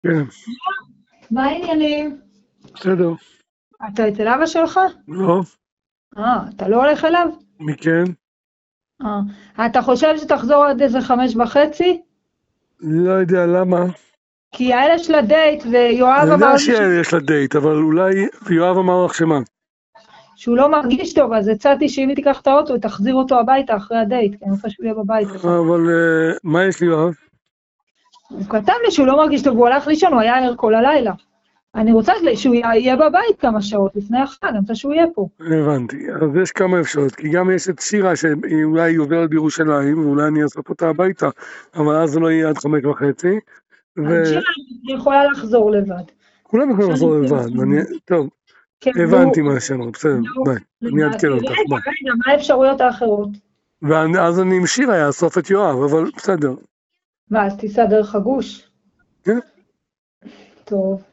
כן, מה העניינים? בסדר. אתה אצל אבא שלך? לא, אתה לא הולך אליו? מי כן? אתה חושב שתחזור עד איזה 5:30? לא יודע למה. כי האלה של הדייט, ויואב אני אמר יודע לי שיש לה דייט, אבל אולי... ויואב אמר לך שמה. שהוא לא מרגיש טוב, אז הצעתי שאם היא תיקח את האוטו, תחזיר אותו הביתה אחרי הדייט, כי אני רוצה שהוא יהיה בבית. אבל מה יש לי יואב? הוא כתב לי שהוא לא מרגיש טוב, הוא הלך לישון, הוא היה ער כל הלילה. אני רוצה שהוא יהיה בבית כמה שעות לפני החג, אני רוצה שהוא יהיה פה. הבנתי, אז יש כמה אפשרות, כי גם יש את שירה שאולי היא עוברת בירושלים, ואולי אני אאסוף אותה הביתה, אבל אז זה לא יהיה עד 5:30. אז שירה יכולה לחזור לבד. כולם יכולים לחזור לבד, טוב, הבנתי מה שאמרת, בסדר, ביי, אני אעדכן אותך, ביי. רגע, מה האפשרויות האחרות? ואז אני עם שירה אאסוף את יואב, אבל בסדר. מה, אז תיסע דרך הגוש? כן. טוב.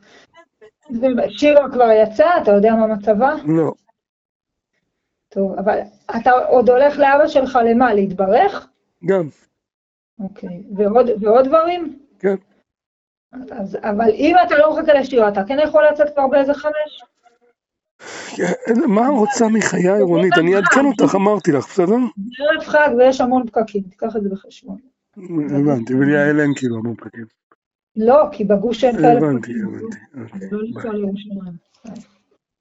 שירה כבר יצאה, אתה יודע מה מצבה? לא. טוב, אבל אתה עוד הולך לאבא שלך למה, להתברך? גם. אוקיי, ועוד דברים? כן. אבל אם אתה לא מחכה לשירה, אתה כן יכול לצאת כבר באיזה 5? מה רוצה מחיי רונית? אני אעדכן אותך, אמרתי לך, בסדר? זה ערב חג ויש המון פקקים, תיקח את זה בחשבון. הבנתי, וליעל אין כאילו המון פקקים. לא, כי בגוש אין כאלה פקקים. הבנתי. לא לנסוע לירושלים.